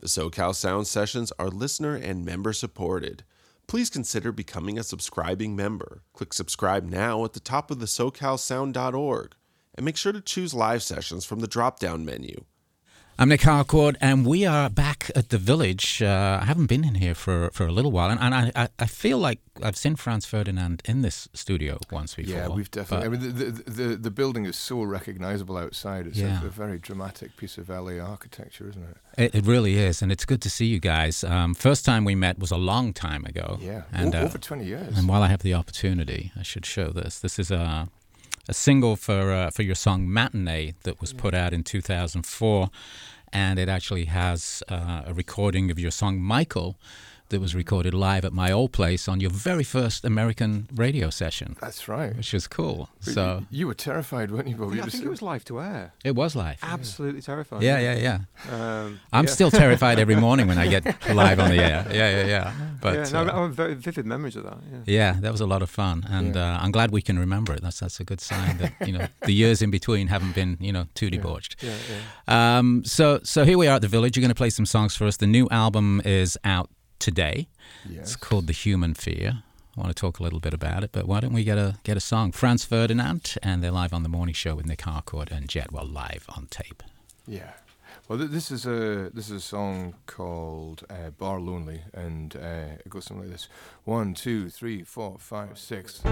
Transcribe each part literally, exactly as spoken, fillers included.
The SoCal Sound Sessions are listener and member supported. Please consider becoming a subscribing member. Click subscribe now at the top of the so cal sound dot org and make sure to choose live sessions from the drop-down menu. I'm Nick Harcourt, and we are back at the Village. Uh, I haven't been in here for, for a little while, and, and I, I feel like I've seen Franz Ferdinand in this studio once before. Yeah, we've definitely. I mean, the, the the the building is so recognizable outside. It's yeah. a, a very dramatic piece of L A architecture, isn't it? It, it really is, and it's good to see you guys. Um, first time we met was a long time ago. Yeah, and, o- uh, over twenty years. And while I have the opportunity, I should show this. This is a a single for uh, for your song Matinee that was put out in two thousand four. And it actually has uh, a recording of your song Michael that was recorded live at my old place on your very first American radio session. That's right. Which is cool. But so you, you were terrified, weren't you, Bob? Yeah, You I were think so- it was live to air. It was live. Absolutely yeah. terrifying. Yeah, yeah, yeah. Um, I'm yeah. still terrified every morning when I get live on the air. Yeah, yeah, yeah. But yeah, no, uh, I have very vivid memories of that. Yeah, yeah, that was a lot of fun, and Yeah. uh, I'm glad we can remember it. That's that's a good sign that you know the years in between haven't been you know too debauched. yeah, yeah. Um, so so here we are at the Village. You're going to play some songs for us. The new album is out today. Yes. It's called The Human Fear. I want to talk a little bit about it, but why don't we get a get a song? Franz Ferdinand, and they're live on the morning show with Nick Harcourt and Jet. Well, live on tape. Yeah. Well, th- this is a this is a song called uh, "Bar Lonely," and uh, it goes something like this: one, two, three, four, five, six.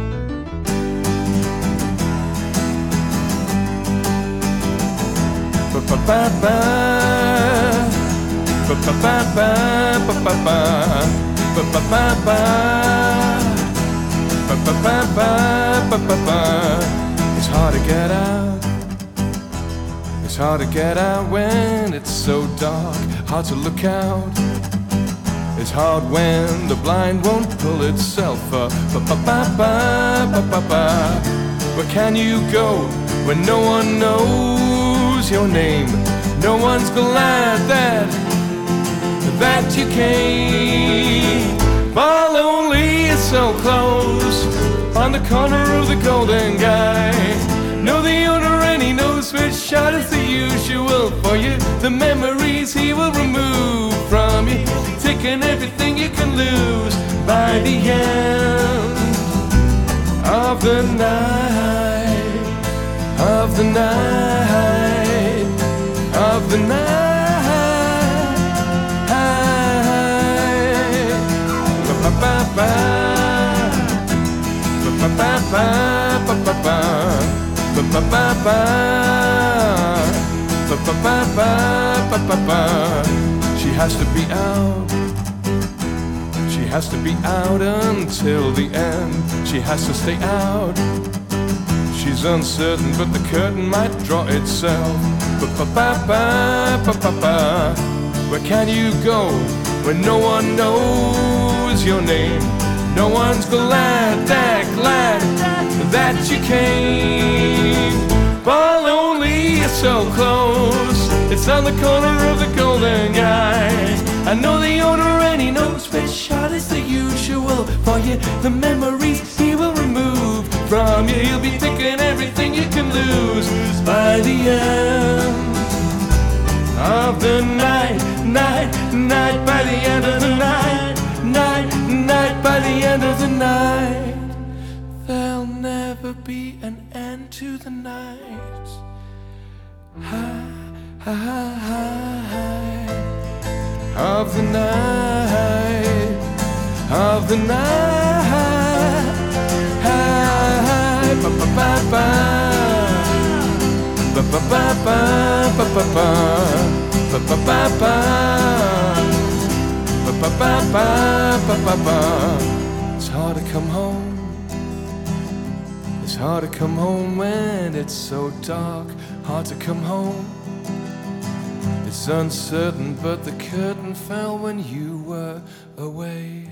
Ba-ba-ba-ba, ba-ba-ba-ba, ba-ba-ba, ba-ba-ba-ba, ba-ba-ba-ba, ba-ba-ba. It's hard to get out. It's hard to get out when it's so dark. Hard to look out. It's hard when the blind won't pull itself up. Ba-ba-ba-ba, ba-ba-ba. Where can you go when no one knows your name? No one's glad that that you came. Bar Lonely is so close, on the corner of the Golden Guy. Know the owner and he knows which shot is the usual for you. The memories he will remove from you, taking everything you can lose by the end of the night, of the night, of the night. Ba-ba-ba, ba-ba-ba, ba-ba-ba, ba-ba-ba, ba-ba-ba, ba-ba-ba. She has to be out. She has to be out until the end. She has to stay out. She's uncertain, but the curtain might draw itself. Ba-ba-ba, ba-ba-ba. Where can you go when no one knows your name? No one's glad, that glad that you came. Bar Lonely is so close. It's on the corner of the Golden Guy. I know the owner and he knows which shot is the usual for you. The memories he will remove from you. He'll be taking everything you can lose by the end of the night, night, night, by the end of the night, night, night, by the end of the night. There'll never be an end to the night. High, high, high, high of the night, of the night. High, ba ba ba ba, ba ba ba ba, ba ba ba, ba ba ba ba, ba ba ba ba, ba ba ba. It's hard to come home. It's hard to come home when it's so dark. Hard to come home. It's uncertain, but the curtain fell when you were away.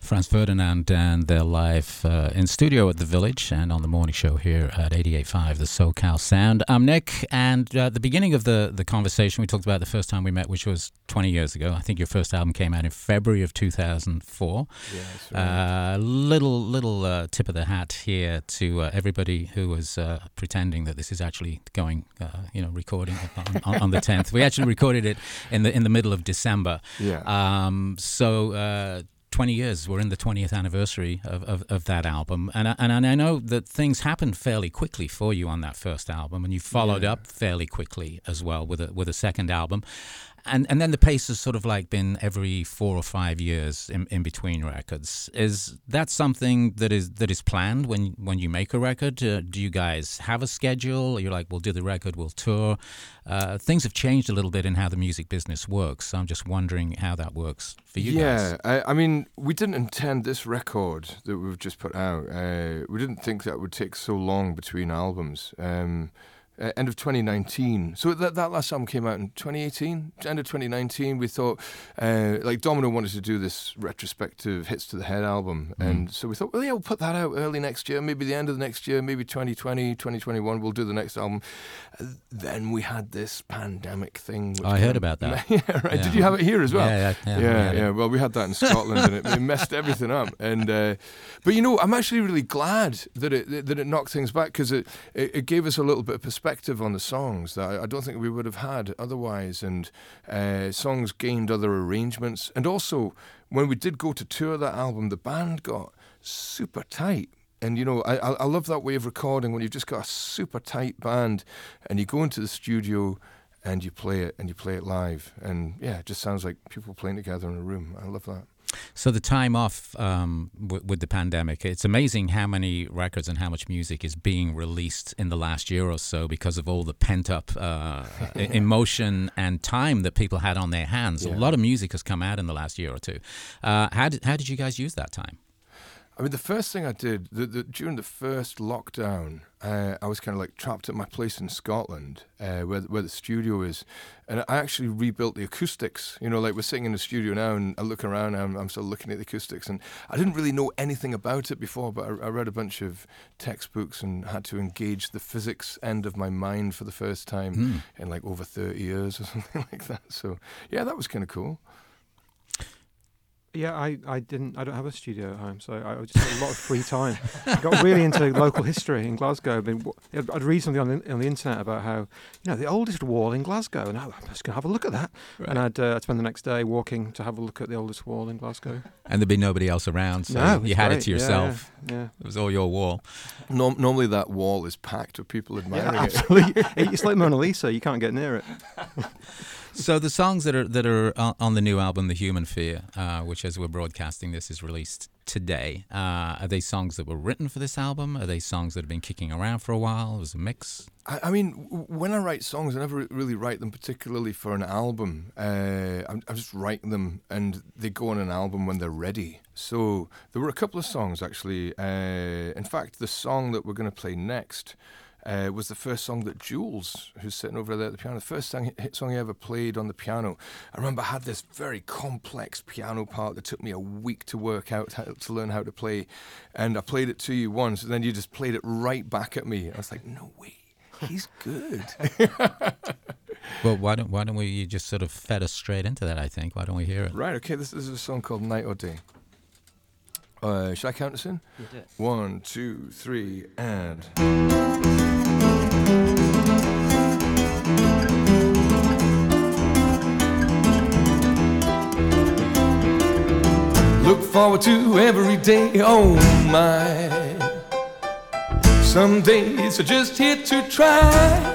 Franz Ferdinand and their live uh, in studio at the Village and on the morning show here at eighty-eight point five, the SoCal Sound. I'm Nick, and uh, at the beginning of the, the conversation, we talked about the first time we met, which was twenty years ago. I think your first album came out in February of two thousand four. Yeah, that's right. Uh, little little uh, tip of the hat here to uh, everybody who was uh, pretending that this is actually going, uh, you know, recording on, on, on the tenth. We actually recorded it in the in the middle of December. Yeah. Um, so. Uh, twenty years, we're in the twentieth anniversary of, of, of that album, and I, and I know that things happened fairly quickly for you on that first album, and you followed Yeah. up fairly quickly as well with a with a second album, and and then the pace has sort of like been every four or five years in, in between records. Is that something that is that is planned when when you make a record? Uh, do you guys have a schedule? You're like, we'll do the record, we'll tour. Uh, things have changed a little bit in how the music business works. So I'm just wondering how that works for you yeah, guys. I, I mean, we didn't intend this record that we've just put out. Uh, we didn't think that would take so long between albums. Um, uh, end of twenty nineteen. So that that last album came out in twenty eighteen. End of twenty nineteen, we thought, uh, like Domino wanted to do this retrospective Hits to the Head album. Mm. And so we thought, well, yeah, we'll put that out early next year, maybe the end of the next year, maybe twenty twenty, twenty twenty-one, we'll do the next album. Uh, then we had this pandemic thing. Which I heard about that. yeah, right. Yeah. Did you have it here as well? Yeah, yeah, yeah. we Yeah, had it. yeah. Well, we had that in Scotland, and it, it messed everything up. And uh, but you know, I'm actually really glad that it that it knocked things back, because it, it it gave us a little bit of perspective on the songs that I, I don't think we would have had otherwise. And uh, songs gained other arrangements, and also when we did go to tour that album, the band got super tight. And, you know, I I love that way of recording when you've just got a super tight band and you go into the studio and you play it and you play it live. And, yeah, it just sounds like people playing together in a room. I love that. So the time off um, w- with the pandemic, it's amazing how many records and how much music is being released in the last year or so because of all the pent-up uh, emotion and time that people had on their hands. Yeah. A lot of music has come out in the last year or two. Uh, how did how did you guys use that time? I mean, the first thing I did, the, the, during the first lockdown, uh, I was kind of like trapped at my place in Scotland, uh, where, where the studio is. And I actually rebuilt the acoustics. You know, like we're sitting in the studio now, and I look around, and I'm, I'm still looking at the acoustics. And I didn't really know anything about it before, but I, I read a bunch of textbooks and had to engage the physics end of my mind for the first time Mm. in like over thirty years or something like that. So, yeah, that was kind of cool. Yeah, I, I didn't. I don't have a studio at home, so I just had a lot of free time. I got really into local history in Glasgow. I mean, wh- I'd read something on the, on the internet about how, you know, the oldest wall in Glasgow, and I, I'm just going to have a look at that. Right. And I'd, uh, I'd spend the next day walking to have a look at the oldest wall in Glasgow. And there'd be nobody else around, so No, you it's had great. it to Yeah, yourself. Yeah, yeah. It was all your wall. Norm- normally that wall is packed with people admiring Yeah, it. absolutely. It's like Mona Lisa. You can't get near it. So the songs that are that are on on the new album, The Human Fear, uh, which as we're broadcasting this is released today, uh, are they songs that were written for this album? Are they songs that have been kicking around for a while? It was a mix? I, I mean, w- when I write songs, I never really write them particularly for an album. Uh, I'm, I'm just writing them, and they go on an album when they're ready. So there were a couple of songs, actually. Uh, in fact, the song that we're going to play next Uh, was the first song that Jules, who's sitting over there at the piano, the first song, hit song he ever played on the piano. I remember I had this very complex piano part that took me a week to work out, how, to learn how to play. And I played it to you once, and then you just played it right back at me. I was like, no way, he's good. Well, why don't why don't we you just sort of fed us straight into that, I think. Why don't we hear it? Right, okay, this, this is a song called Night or Day. Uh, should I count us in? One, two, three, and... Look forward to every day, oh my. Some days are just here to try.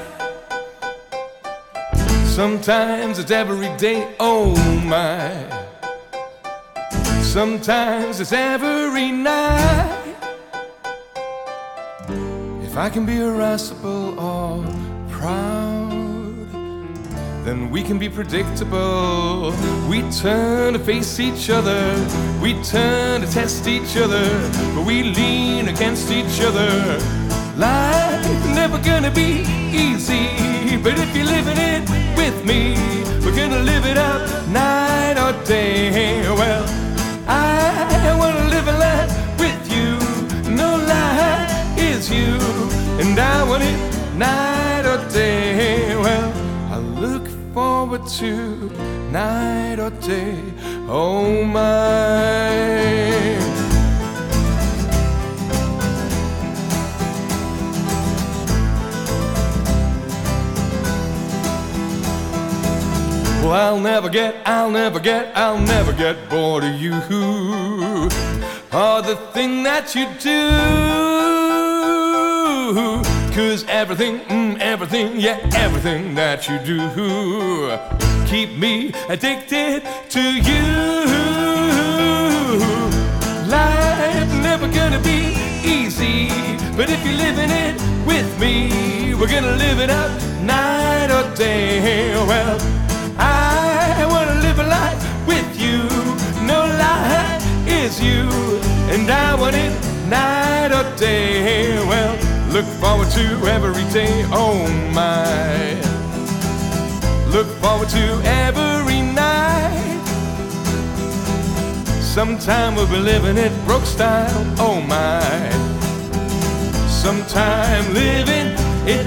Sometimes it's every day, oh my. Sometimes it's every night. If I can be irascible or proud, then we can be predictable. We turn to face each other, we turn to test each other, but we lean against each other. Life's never gonna be easy, but if you're living it with me, we're gonna live it up night or day. Well, I wanna forward to night or day, oh my. Well, I'll never get, I'll never get, I'll never get bored of you, or the thing that you do. 'Cause everything, mm, everything, yeah, everything that you do keep me addicted to you. Life never gonna be easy, but if you're living it with me, we're gonna live it up night or day. Well, I wanna live a life with you, no lie is you, and I want it night or day. Well, look forward to every day, oh my. Look forward to every night. Sometime we'll be living it broke style, oh my. Sometime living it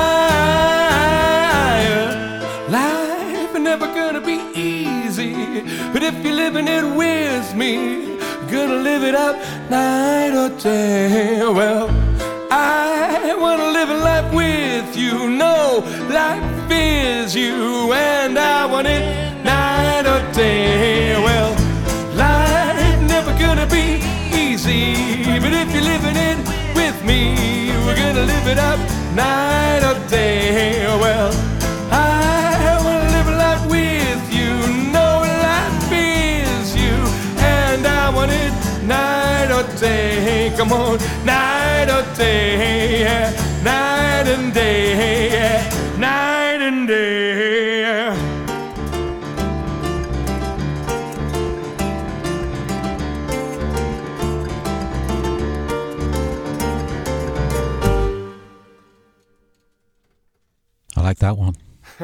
higher. Life is never gonna be easy, but if you're living it with me, gonna live it up night or day. Well, I wanna live a life with you, no life is you, and I want it night or day. Well, life never gonna be easy, but if you're living it with me, we're gonna live it up night or day. Well, I wanna live a life with you, no life is you, and I want it night or day. Come on, night or day, yeah. Night and day, yeah. Night and day. I like that one.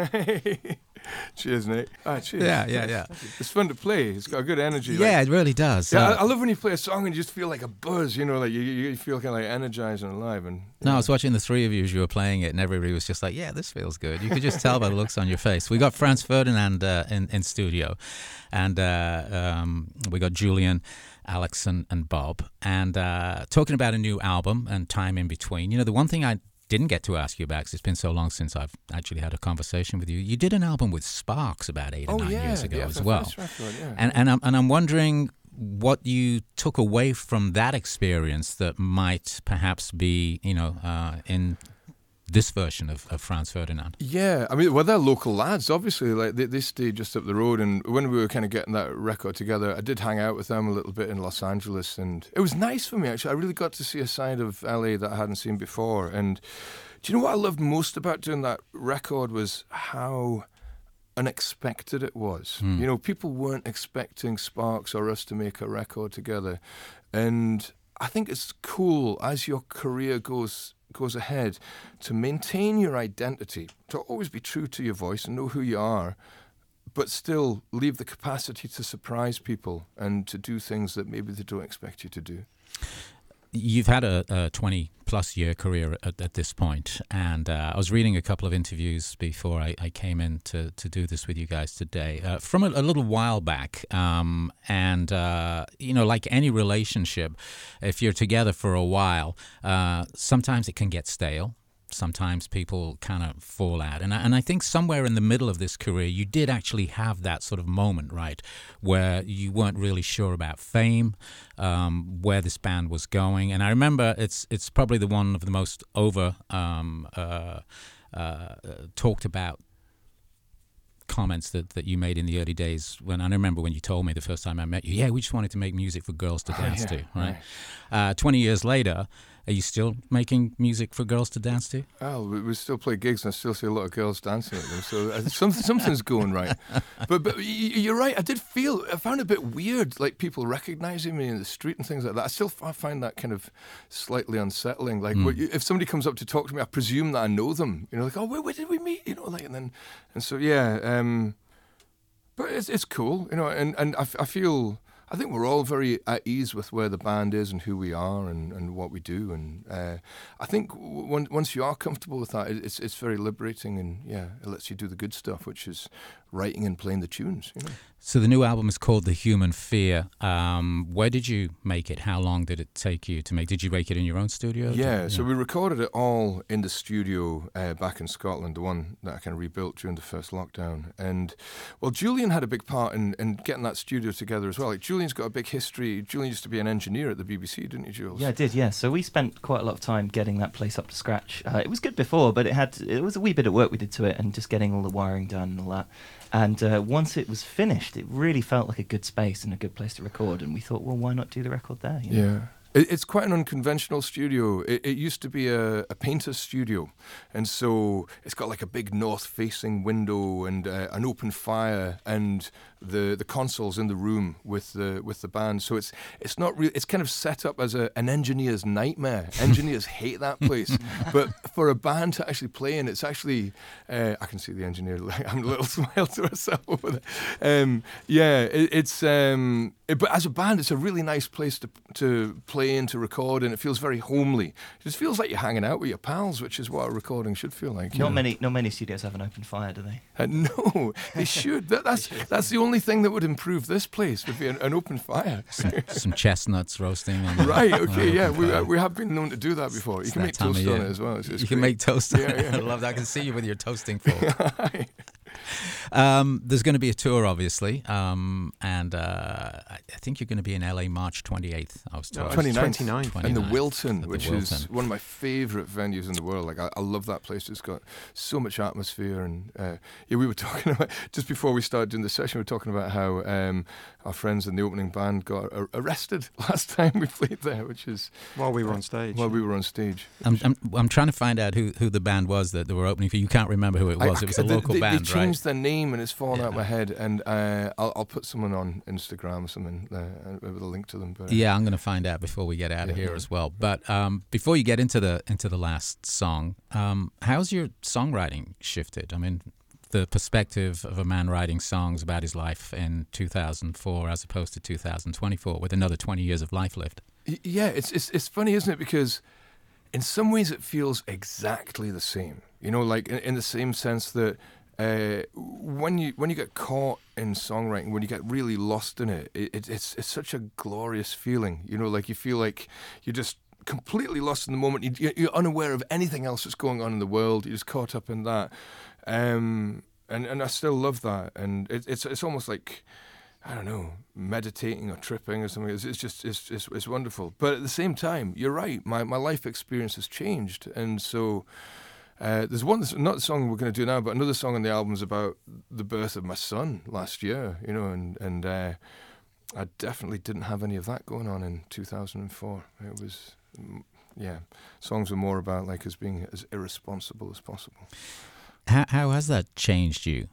Cheers, Nate. Ah, cheers. Yeah, yeah, yeah. It's fun to play. It's got a good energy. Yeah, like, it really does. yeah. Uh, I, I love when you play a song and you just feel like a buzz. You know, like you, you feel kind of like energized and alive. And No, I was watching the three of you as you were playing it, and everybody was just like, yeah, this feels good. You could just tell by the looks on your face. We got Franz Ferdinand uh, in, in studio, and uh, um, we got Julian, Alex, and, and Bob, and uh, talking about a new album and time in between. You know, the one thing I didn't get to ask you about, because it's been so long since I've actually had a conversation with you, you did an album with Sparks about eight or oh, nine yeah, years ago yeah, as the well. first record, yeah. And, and, I'm, and I'm wondering what you took away from that experience that might perhaps be, you know, uh, in this version of, of Franz Ferdinand. Yeah, I mean, well, they're local lads, obviously. Like they, they stay just up the road, and when we were kind of getting that record together, I did hang out with them a little bit in Los Angeles, and it was nice for me, actually. I really got to see a side of L A that I hadn't seen before. And do you know what I loved most about doing that record was how unexpected it was. Mm. You know, people weren't expecting Sparks or us to make a record together, and I think it's cool as your career goes goes ahead to maintain your identity, to always be true to your voice and know who you are, but still leave the capacity to surprise people and to do things that maybe they don't expect you to do. You've had a, a twenty-plus year career at, at this point, and uh, I was reading a couple of interviews before I, I came in to, to do this with you guys today, uh, from a, a little while back, um, and, uh, you know, like any relationship, if you're together for a while, uh, sometimes it can get stale. Sometimes people kind of fall out. And I, and I think somewhere in the middle of this career, you did actually have that sort of moment, right, where you weren't really sure about fame, um, where this band was going. And I remember it's it's probably the one of the most over um, uh, uh, talked about comments that, that you made in the early days. When I remember when you told me the first time I met you, yeah, we just wanted to make music for girls to dance oh, yeah, to, right? right. Uh, twenty years later, are you still making music for girls to dance to? Oh, we, we still play gigs and I still see a lot of girls dancing at them, so uh, something, something's going right. But but you're right, I did feel, I found it a bit weird, like people recognizing me in the street and things like that. I still I find that kind of slightly unsettling. Like mm. if somebody comes up to talk to me, I presume that I know them. You know, like, oh, where, where did we meet? You know, like, and then, and so, yeah. Um, but it's it's cool, you know, and, and I, I feel... I think we're all very at ease with where the band is and who we are and, and what we do. And uh, I think w- when, once you are comfortable with that, it, it's it's very liberating, and yeah, it lets you do the good stuff, which is writing and playing the tunes. You know? So the new album is called The Human Fear. Um, where did you make it? How long did it take you to make? Did you make it in your own studio? Yeah, Did, so we recorded it all in the studio uh, back in Scotland, the one that I kind of rebuilt during the first lockdown. And, well, Julian had a big part in, in getting that studio together as well. Like, Julian's got a big history. Julian used to be an engineer at the B B C, didn't you, Jules? Yeah, I did, yeah. So we spent quite a lot of time getting that place up to scratch. Uh, it was good before, but it had it was a wee bit of work we did to it, and just getting all the wiring done and all that. And uh, once it was finished, it really felt like a good space and a good place to record. And we thought, well, why not do the record there? You know? Yeah. It, it's quite an unconventional studio. It, it used to be a, a painter's studio. And so it's got like a big north-facing window and uh, an open fire and the, the consoles in the room with the with the band. So it's it's not really, it's kind of set up as a, an engineer's nightmare. Engineers hate that place. But for a band to actually play in, it's actually, uh, I can see the engineer, I'm a little smile to herself over there. Um, yeah, it, it's, um, it, but as a band, it's a really nice place to to play in, to record, and it feels very homely. It just feels like you're hanging out with your pals, which is what a recording should feel like. Not you know? many, not many studios have an open fire, do they? Uh, no, they should. That, that's that's the only thing that would improve this place, would be an, an open fire. some, some chestnuts roasting. On the, Right, okay, yeah, we, fire. uh, we have been known to do that before. You It's can that make time of toast on year. it as well. It's, it's You can great. make toast. Yeah, yeah. I love that. I can see you with your toasting fork. Um, there's going to be a tour, obviously, um, and uh, I I think you're going to be in L A March twenty-eighth. I was told. No, twenty-ninth. twenty-ninth. And the twenty-ninth. Wilton, At the which Wilton. is one of my favourite venues in the world. Like I, I love that place. It's got so much atmosphere. And uh, yeah, we were talking about just before we started doing the session. We were talking about how um, our friends in the opening band got ar- arrested last time we played there, which is While we were on stage. while we were on stage. I'm, I'm I'm trying to find out who, who the band was that they were opening for. You can't remember who it was. I- it was a they- local they, band, They right? changed their name and it's fallen out Yeah. my head. And uh, I'll, I'll put someone on Instagram or something uh, with a link to them. But, uh, Yeah, I'm going to find out before we get out of Yeah, here yeah. as well. But um, before you get into the into the last song, um, how's your songwriting shifted? I mean, the perspective of a man writing songs about his life in two thousand four as opposed to two thousand twenty-four with another twenty years of life left. Y- Yeah, it's, it's it's funny, isn't it? Because in some ways it feels exactly the same. You know, like in, in the same sense that uh, when you when you get caught in songwriting, when you get really lost in it, it, it it's it's such a glorious feeling. You know, like you feel like you're just completely lost in the moment. You, you're unaware of anything else that's going on in the world. You're just caught up in that, um, and and I still love that. And it, it's it's almost like, I don't know, meditating or tripping or something. It's, it's just, it's, it's it's wonderful. But at the same time, you're right. My my life experience has changed, and so uh, there's one, not the song we're going to do now, but another song on the album is about the birth of my son last year. You know, and and uh, I definitely didn't have any of that going on in two thousand four. It was, mm, yeah, songs were more about like us being as irresponsible as possible. How how has that changed you?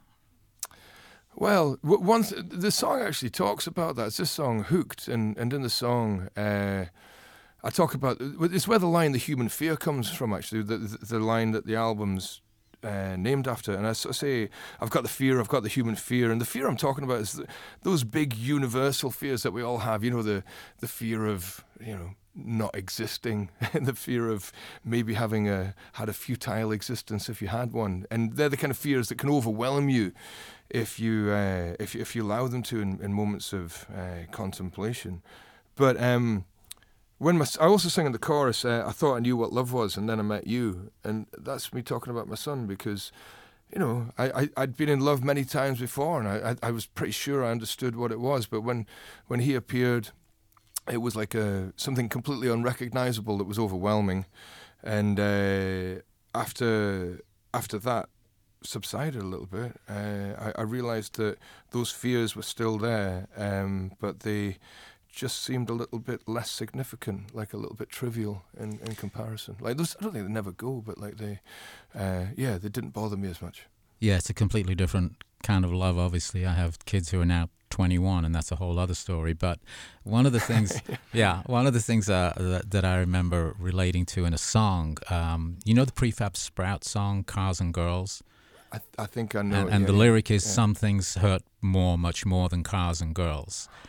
Well, w- one th- the song actually talks about that. It's this song, Hooked, and, and in the song, uh, I talk about, it's where the line, the human fear, comes from, actually, the, the, the line that the album's uh, named after. And I sort of say, I've got the fear, I've got the human fear, and the fear I'm talking about is the, those big universal fears that we all have, you know, the, the fear of, you know, not existing, the fear of maybe having a had a futile existence if you had one, and they're the kind of fears that can overwhelm you if you uh, if if you allow them to in, in moments of uh, contemplation. But um, when my, I also sing in the chorus, uh, I thought I knew what love was, and then I met you, and that's me talking about my son, because, you know, I, I I'd been in love many times before, and I, I I was pretty sure I understood what it was, but when when he appeared, it was like a something completely unrecognizable that was overwhelming, and uh, after after that subsided a little bit, uh, I, I realized that those fears were still there, um, but they just seemed a little bit less significant, like a little bit trivial in, in comparison. Like those, I don't think they never go, but like they, uh, yeah, they didn't bother me as much. Yeah, it's a completely different kind of love. Obviously, I have kids who are now twenty-one, and that's a whole other story. But one of the things, yeah, one of the things uh, that, that I remember relating to in a song, um, you know, the Prefab Sprout song, "Cars and Girls." I, th- I think I know. And, it, and yeah, the yeah, lyric is, yeah. "Some things hurt more, much more than cars and girls."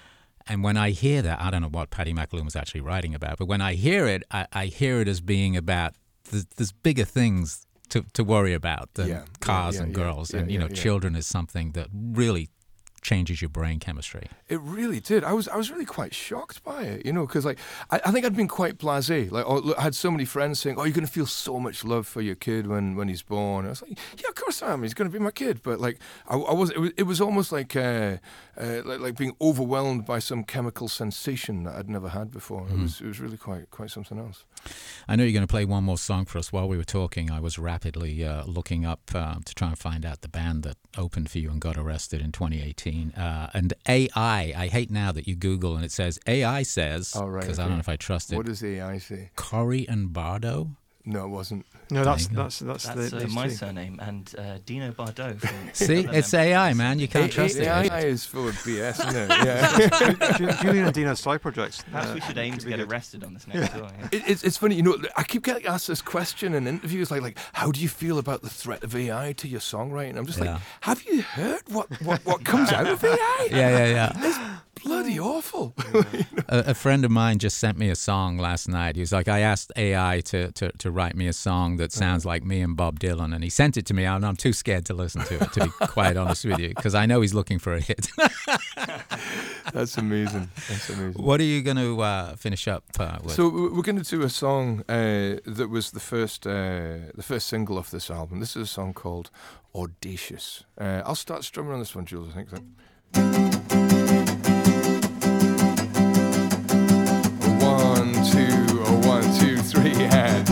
And when I hear that, I don't know what Paddy McAloon was actually writing about, but when I hear it, I, I hear it as being about there's, there's bigger things to, to worry about than Yeah, cars yeah, yeah, and yeah, girls. yeah, and, you yeah, know, yeah. children is something that really changes your brain chemistry. It really did. I was I was really quite shocked by it, you know, because like I, I think I'd been quite blasé. Like oh, look, I had so many friends saying, "Oh, you're going to feel so much love for your kid when, when he's born." I was like, "Yeah, of course I am. He's going to be my kid." But like I, I was, it was, it was almost like, uh, uh, like like being overwhelmed by some chemical sensation that I'd never had before. Mm-hmm. It was it was really quite quite something else. I know you're going to play one more song for us. While we were talking, I was rapidly uh, looking up uh, to try and find out the band that opened for you and got arrested in twenty eighteen. Uh, and A I, I hate now that you Google and it says, A I says, because Oh, right, I okay. don't know if I trust it, What does A I say? Cory and Bardo? No, it wasn't. No, that's There you go. that's that's, That's the, uh, these my two. surname and uh, Dino Bardot. From See, other it's members. A I, man. You can't A- trust A- it. A I is full of B S, isn't it? Yeah. Ju- Julian and Dino's side projects. Perhaps uh, we should aim could to be get good. arrested on this next tour. Yeah. It, it's it's funny, you know. I keep getting asked this question in interviews, like like, how do you feel about the threat of A I to your songwriting? I'm just Yeah. like, have you heard what what, what comes out of A I? Yeah, yeah, yeah. It's bloody awful. A, a friend of mine just sent me a song last night. He was like, I asked A I to, to, to write me a song that sounds like me and Bob Dylan, and he sent it to me, and I'm too scared to listen to it, to be quite honest with you, because I know he's looking for a hit. That's amazing. That's amazing. What are you going to uh, finish up uh, with? So w- we're going to do a song uh, that was the first uh, the first single off this album. This is a song called Audacious. Uh, I'll start strumming on this one, Jules. I think. So. One, two, oh, one, two, three, and.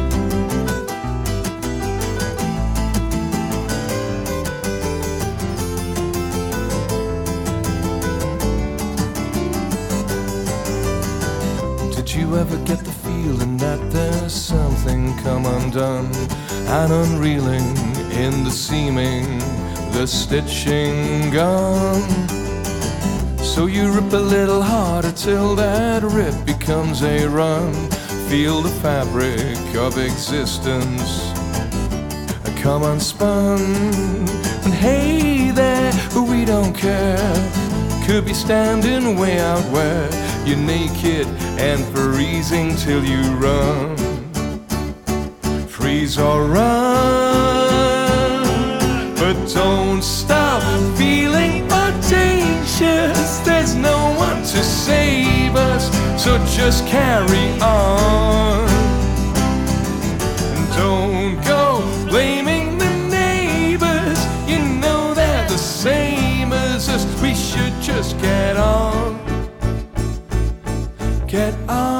Did you ever get the feeling that there's something come undone and unreeling in the seaming, the stitching gone? So you rip a little harder till that rip becomes a run. Feel the fabric of existence come unspun. And hey there, we don't care. Could be standing way out where you're naked and freezing till you run. Freeze or run, but don't stop feeling audacious. There's no one to save us, so just carry on. Don't go blaming the neighbors, you know they're the same as us. We should just get on. Get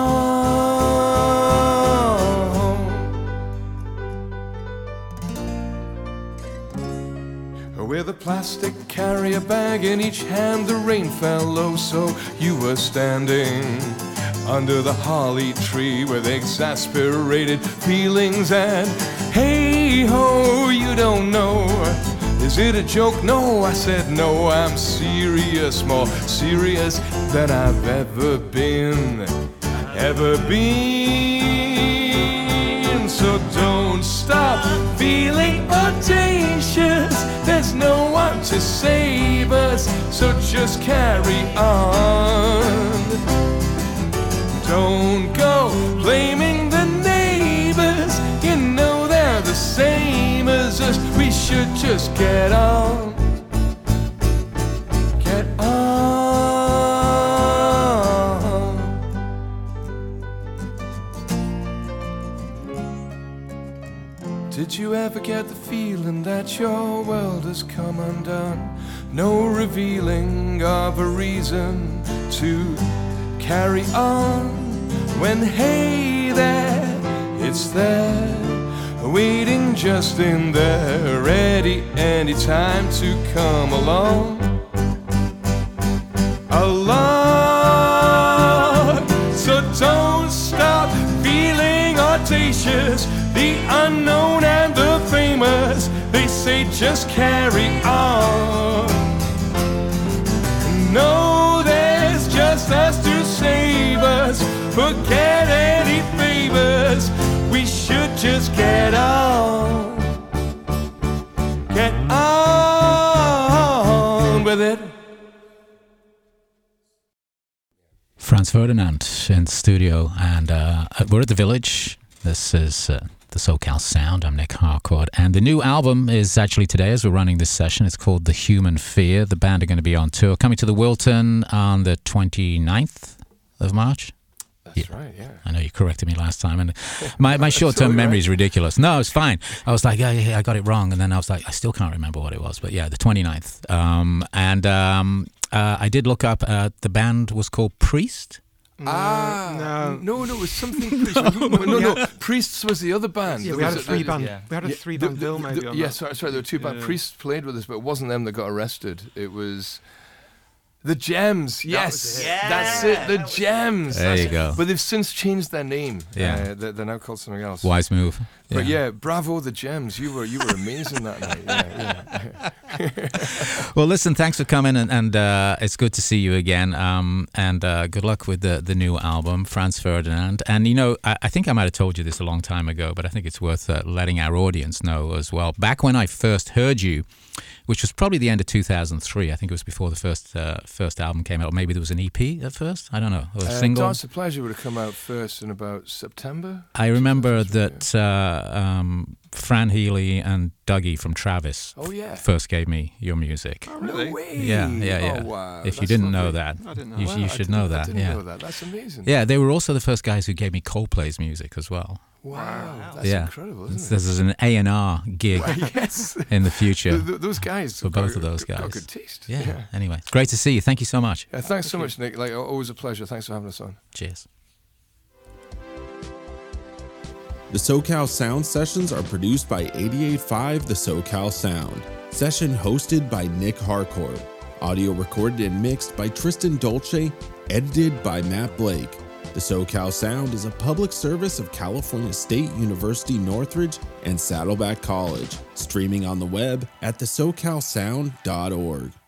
on. With a plastic carrier bag in each hand, the rain fell low, so you were standing under the holly tree with exasperated feelings. And hey ho, you don't know, is it a joke? No, I said no, I'm serious, more serious than I've ever been, ever been. So don't stop feeling audacious. There's no one to save us, so just carry on. Don't go blaming the neighbors, you know they're the same as us. We should just get on. Get on. Did you ever get the feeling that your world has come undone? No revealing of a reason to carry on, when hey there, it's there, waiting just in there, ready anytime to come along. Along, so don't stop feeling audacious. The unknown and the famous, they say just carry on. No, there's just us to save us. Forget any favors, we should just get on. Get on with it. Ferdinand in the studio, and uh, we're at the Village. This is uh, the SoCal Sound. I'm Nick Harcourt, and the new album is actually today as we're running this session. It's called The Human Fear. The band are going to be on tour, coming to the Wilton on the twenty-ninth of March. That's yeah. right, yeah. I know you corrected me last time, and my, my short-term right. memory is ridiculous. No, it's fine. I was like, yeah, yeah, yeah, I got it wrong, and then I was like, I still can't remember what it was, but yeah, the twenty-ninth. Um, and um, uh, I did look up, uh, the band was called Priest. Ah, no, no, no, it was something. Priest. no, no, no, no. Priests was the other band. Yeah, we had a three band. Yeah. We had a three band bill, maybe. The, on yeah, that. sorry, sorry, there were two yeah. band. Priests played with us, but it wasn't them that got arrested. It was the Gems. Yes, that yeah. that's it. The Gems. There that's you it. go. But they've since changed their name. Yeah, uh, they're, they're now called something else. Wise move. Yeah. But yeah, bravo, the Gems. You were you were amazing that night. Yeah, yeah. Well, listen, thanks for coming, and, and uh, it's good to see you again. Um, and uh, good luck with the, the new album, Franz Ferdinand. And, you know, I, I think I might have told you this a long time ago, but I think it's worth uh, letting our audience know as well. Back when I first heard you, which was probably the end of two thousand three, I think it was before the first uh, first album came out. Or maybe there was an E P at first. I don't know. Or a uh, single. Dance of Pleasure would have come out first in about September. I remember that uh, um, Fran Healy and Dougie from Travis oh, yeah. first gave me your music. Oh, really? No way. Yeah, yeah, yeah. Oh, wow. If That's you didn't lovely. know that, I didn't know. you, Wow, you I should didn't- know I that. didn't yeah. know that. That's amazing. Yeah, they were also the first guys who gave me Coldplay's music as well. Wow, that's yeah. incredible, isn't This is an A and R gig yes. in the future. Th- th- those guys. For have got- both of those got guys. good taste. Yeah. yeah. Anyway, great to see you. Thank you so much. Yeah, thanks so much, Nick. Like always a pleasure. Thanks for having us on. Cheers. The SoCal Sound Sessions are produced by eighty-eight point five The SoCal Sound. Session hosted by Nick Harcourt. Audio recorded and mixed by Tristan Dolce. Edited by Matt Blake. The SoCal Sound is a public service of California State University Northridge and Saddleback College. Streaming on the web at the socal sound dot org.